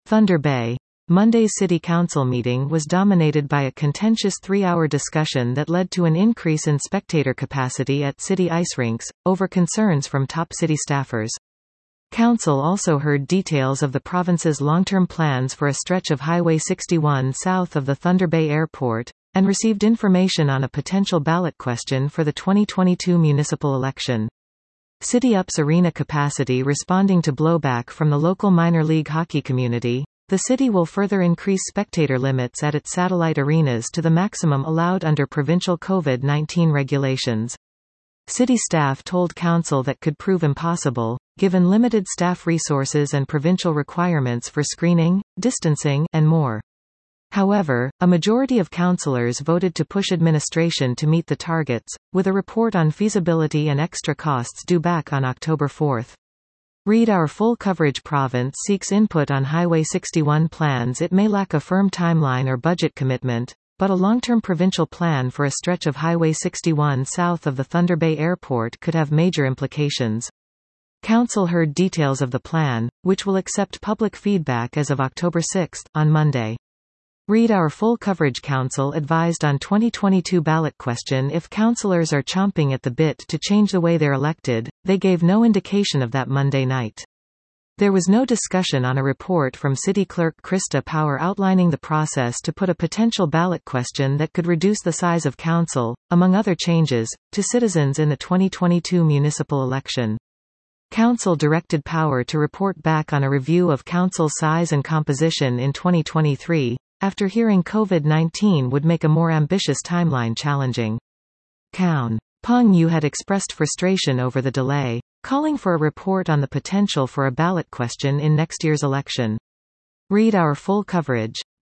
Thunder Bay. Monday's City Council meeting was dominated by a contentious 3-hour discussion that led to an increase in spectator capacity at city ice rinks, over concerns from top city staffers. Council also heard details of the province's long-term plans for a stretch of Highway 61 south of the Thunder Bay Airport, and received information on a potential ballot question for the 2022 municipal election. City ups arena capacity. Responding to blowback from the local minor league hockey community, the city will further increase spectator limits at its satellite arenas to the maximum allowed under provincial COVID-19 regulations. City staff told council that could prove impossible, given limited staff resources and provincial requirements for screening, distancing, and more. However, a majority of councillors voted to push administration to meet the targets, with a report on feasibility and extra costs due back on October 4. Read our full coverage. Province seeks input on Highway 61 plans. It may lack a firm timeline or budget commitment, but a long-term provincial plan for a stretch of Highway 61 south of the Thunder Bay Airport could have major implications. Council heard details of the plan, which will accept public feedback as of October 6, on Monday. Read our full coverage. Council advised on 2022 ballot question. If councillors are chomping at the bit to change the way they're elected, they gave no indication of that Monday night. There was no discussion on a report from City Clerk Krista Power outlining the process to put a potential ballot question that could reduce the size of council, among other changes, to citizens in the 2022 municipal election. Council directed Power to report back on a review of council size and composition in 2023, after hearing COVID-19 would make a more ambitious timeline challenging. Count. Peng Yu had expressed frustration over the delay, calling for a report on the potential for a ballot question in next year's election. Read our full coverage.